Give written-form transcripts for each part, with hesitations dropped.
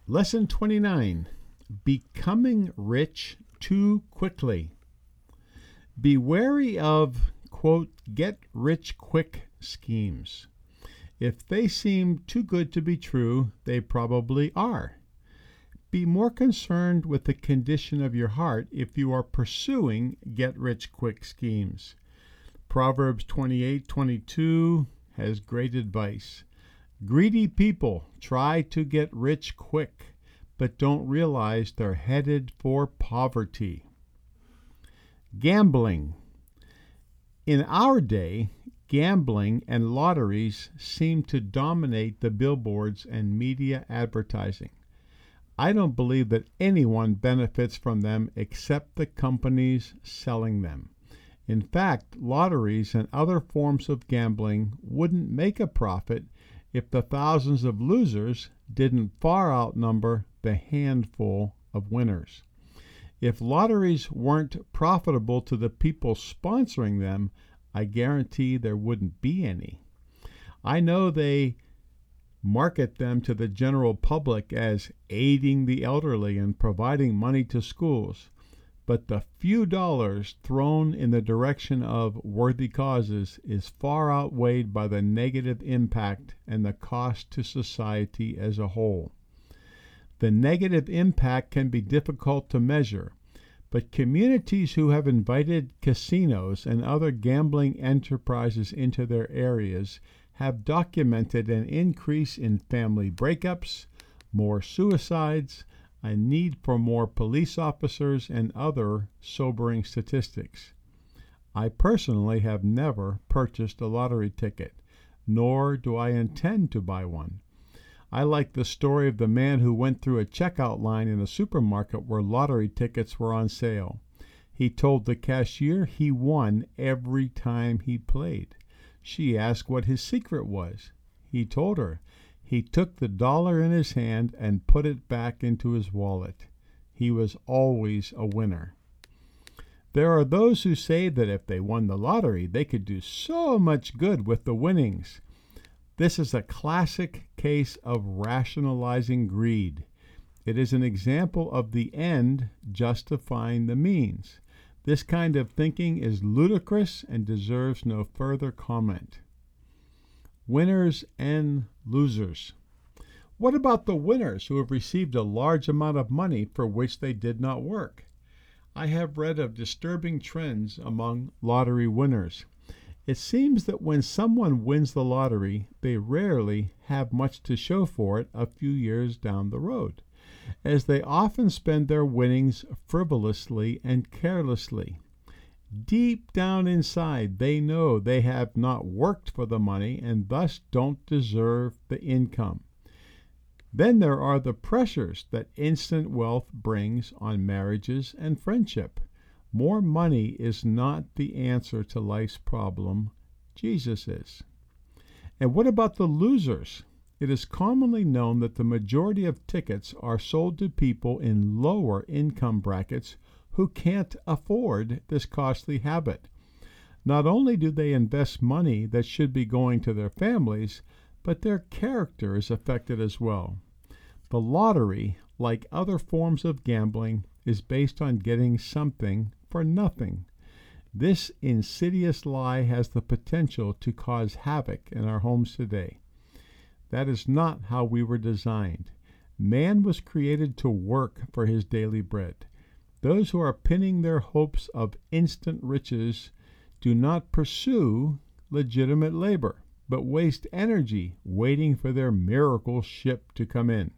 Lesson 29. Becoming rich too quickly. Be wary of, quote, get-rich-quick schemes. If they seem too good to be true, they probably are. Be more concerned with the condition of your heart if you are pursuing get-rich-quick schemes. Proverbs 28:22 has great advice. Greedy people try to get rich quick, but don't realize they're headed for poverty. Gambling. In our day, gambling and lotteries seem to dominate the billboards and media advertising. I don't believe that anyone benefits from them except the companies selling them. In fact, lotteries and other forms of gambling wouldn't make a profit if the thousands of losers didn't far outnumber the handful of winners. If lotteries weren't profitable to the people sponsoring them, I guarantee there wouldn't be any. I know they market them to the general public as aiding the elderly and providing money to schools, but the few dollars thrown in the direction of worthy causes is far outweighed by the negative impact and the cost to society as a whole. The negative impact can be difficult to measure, but communities who have invited casinos and other gambling enterprises into their areas have documented an increase in family breakups, more suicides, a need for more police officers, and other sobering statistics. I personally have never purchased a lottery ticket, nor do I intend to buy one. I like the story of the man who went through a checkout line in a supermarket where lottery tickets were on sale. He told the cashier he won every time he played. She asked what his secret was. He told her. He took the dollar in his hand and put it back into his wallet. He was always a winner. There are those who say that if they won the lottery, they could do so much good with the winnings. This is a classic case of rationalizing greed. It is an example of the end justifying the means. This kind of thinking is ludicrous and deserves no further comment. Winners and losers. What about the winners who have received a large amount of money for which they did not work? I have read of disturbing trends among lottery winners. It seems that when someone wins the lottery, they rarely have much to show for it a few years down the road, as they often spend their winnings frivolously and carelessly. Deep down inside, they know they have not worked for the money and thus don't deserve the income. Then there are the pressures that instant wealth brings on marriages and friendship. More money is not the answer to life's problem. Jesus is. And what about the losers? It is commonly known that the majority of tickets are sold to people in lower income brackets who can't afford this costly habit. Not only do they invest money that should be going to their families, but their character is affected as well. The lottery, like other forms of gambling, is based on getting something for nothing. This insidious lie has the potential to cause havoc in our homes today. That is not how we were designed. Man was created to work for his daily bread. Those who are pinning their hopes of instant riches do not pursue legitimate labor, but waste energy waiting for their miracle ship to come in.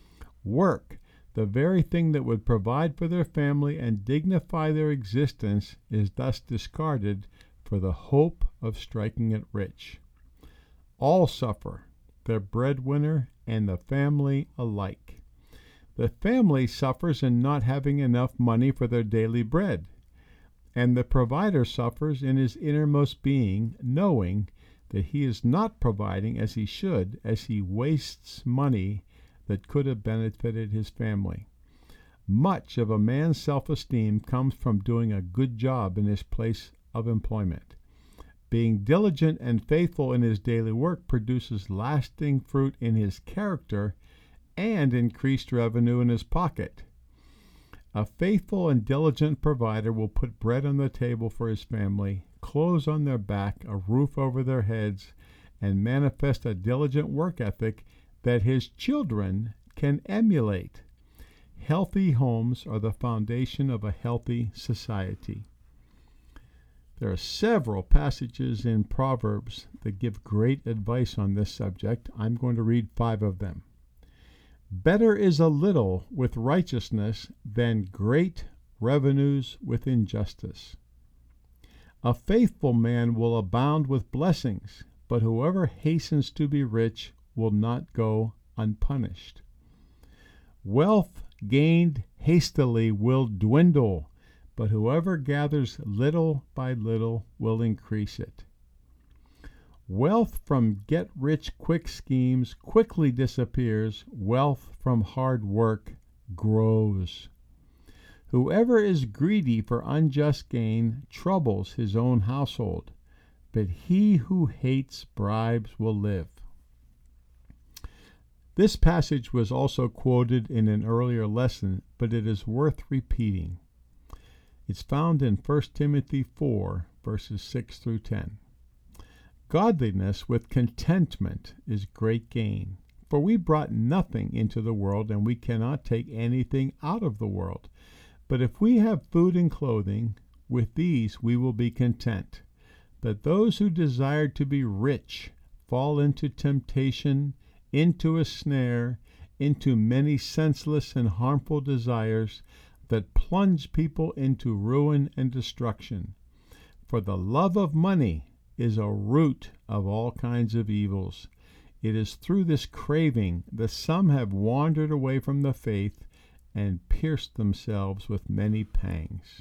Work, the very thing that would provide for their family and dignify their existence, is thus discarded for the hope of striking it rich. All suffer, the breadwinner and the family alike. The family suffers in not having enough money for their daily bread, and the provider suffers in his innermost being, knowing that he is not providing as he should, as he wastes money that could have benefited his family. Much of a man's self-esteem comes from doing a good job in his place of employment. Being diligent and faithful in his daily work produces lasting fruit in his character and increased revenue in his pocket. A faithful and diligent provider will put bread on the table for his family, clothes on their back, a roof over their heads, and manifest a diligent work ethic that his children can emulate. Healthy homes are the foundation of a healthy society. There are several passages in Proverbs that give great advice on this subject. I'm going to read 5 of them. Better is a little with righteousness than great revenues with injustice. A faithful man will abound with blessings, but whoever hastens to be rich will not go unpunished. Wealth gained hastily will dwindle, but whoever gathers little by little will increase it. Wealth from get-rich-quick schemes quickly disappears. Wealth from hard work grows. Whoever is greedy for unjust gain troubles his own household, but he who hates bribes will live. This passage was also quoted in an earlier lesson, but it is worth repeating. It's found in 1 Timothy 4, verses 6 through 10. Godliness with contentment is great gain, for we brought nothing into the world, and we cannot take anything out of the world. But if we have food and clothing, with these we will be content. But those who desire to be rich fall into temptation, into a snare, into many senseless and harmful desires that plunge people into ruin and destruction. For the love of money is a root of all kinds of evils. It is through this craving that some have wandered away from the faith and pierced themselves with many pangs.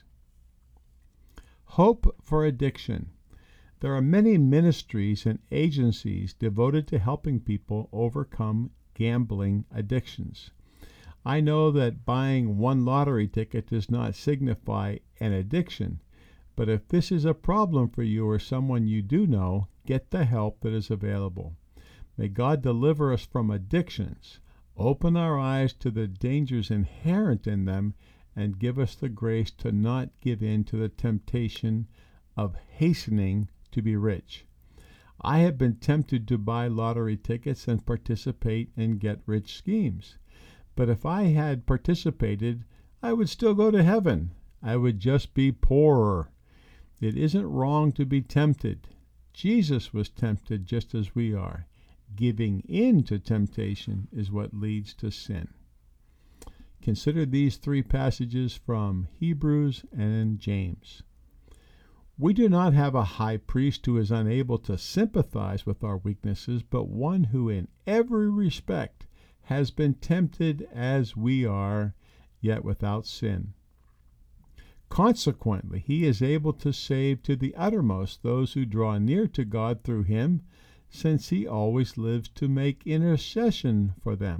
Hope for addiction. There are many ministries and agencies devoted to helping people overcome gambling addictions. I know that buying one lottery ticket does not signify an addiction, but if this is a problem for you or someone you do know, get the help that is available. May God deliver us from addictions, open our eyes to the dangers inherent in them, and give us the grace to not give in to the temptation of hastening to be rich. I have been tempted to buy lottery tickets and participate in get-rich schemes. But if I had participated, I would still go to heaven. I would just be poorer. It isn't wrong to be tempted. Jesus was tempted just as we are. Giving in to temptation is what leads to sin. Consider these 3 passages from Hebrews and James. We do not have a high priest who is unable to sympathize with our weaknesses, but one who in every respect has been tempted as we are, yet without sin. Consequently, he is able to save to the uttermost those who draw near to God through him, since he always lives to make intercession for them.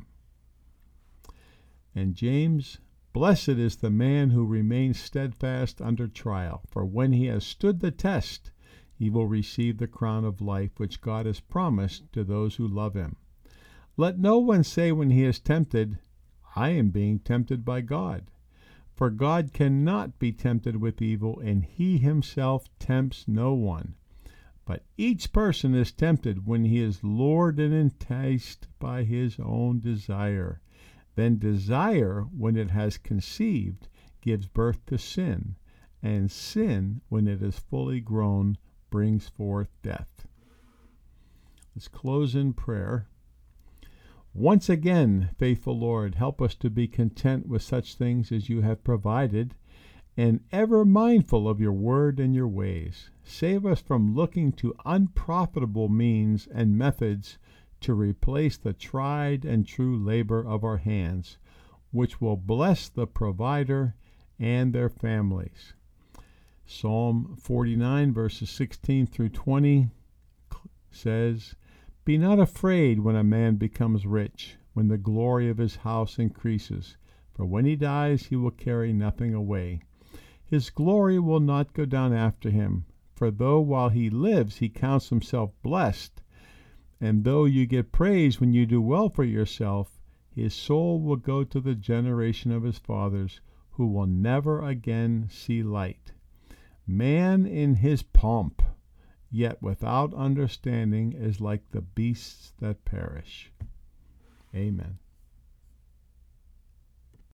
And James, blessed is the man who remains steadfast under trial, for when he has stood the test, he will receive the crown of life which God has promised to those who love him. Let no one say when he is tempted, I am being tempted by God. For God cannot be tempted with evil, and he himself tempts no one. But each person is tempted when he is lured and enticed by his own desire. Then desire, when it has conceived, gives birth to sin, and sin, when it is fully grown, brings forth death. Let's close in prayer. Once again, faithful Lord, help us to be content with such things as you have provided, and ever mindful of your word and your ways. Save us from looking to unprofitable means and methods to replace the tried and true labor of our hands, which will bless the provider and their families. Psalm 49, verses 16 through 20 says, Be not afraid when a man becomes rich, when the glory of his house increases, for when he dies he will carry nothing away. His glory will not go down after him, for though while he lives he counts himself blessed, and though you get praise when you do well for yourself, his soul will go to the generation of his fathers, who will never again see light. Man in his pomp, yet without understanding, is like the beasts that perish. Amen.